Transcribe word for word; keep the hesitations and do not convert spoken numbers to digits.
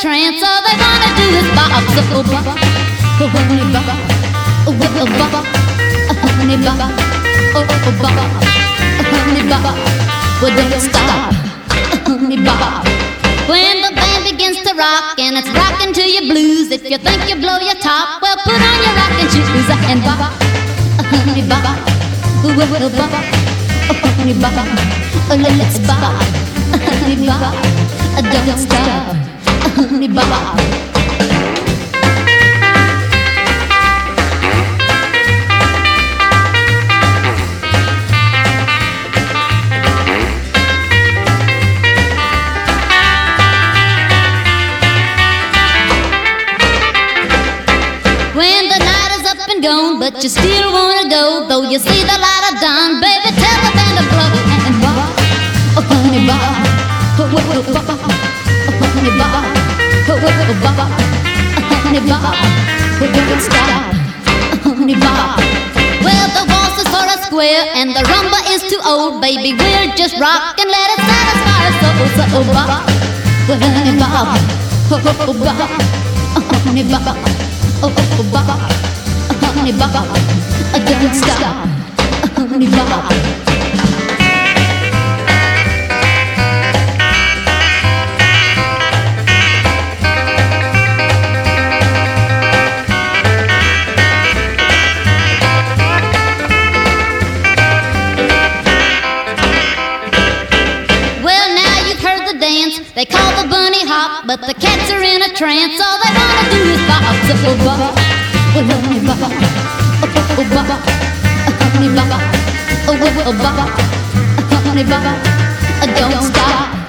trance. All they wanna do is bop. So oh, bop, oh, honey, bop, oh, oh, bop, oh, honey, bop, oh, oh, bop, oh, honey, bop. Well, don't stop, oh, honey, bop. When the band begins to rock and it's rocking to your blues, if you think you blow your top, well, put on your rocking shoes and bop, oh, honey, bop, oh, oh, bop, oh, honey, bop, oh, let's bop, oh, honey, bop, oh, don't stop, oh, honey, bop. When the night is up and gone, but you still wanna go, though you see the light of dawn, baby, tell the band to blow and bop, oh honey bop, oh oh oh bop, oh honey bop, oh oh oh bop, oh honey bop, oh don't stop, oh honey bop. Well, the waltz is for a square and the rumba is too old, baby, we'll just rock and let it satisfy us. So so oh bop, oh honey bop, oh oh oh bop, oh honey bop. Oh, oh, oh, bop, oh, honey, bop, oh, don't stop, oh, honey, bop. Well, now you've heard the dance they call the bunny hop, but the cats are in a trance. All they wanna do is bop. So oh bop, oh honey bop, oh oh bop, oh honey bop, oh oh bop, oh honey bop, don't stop.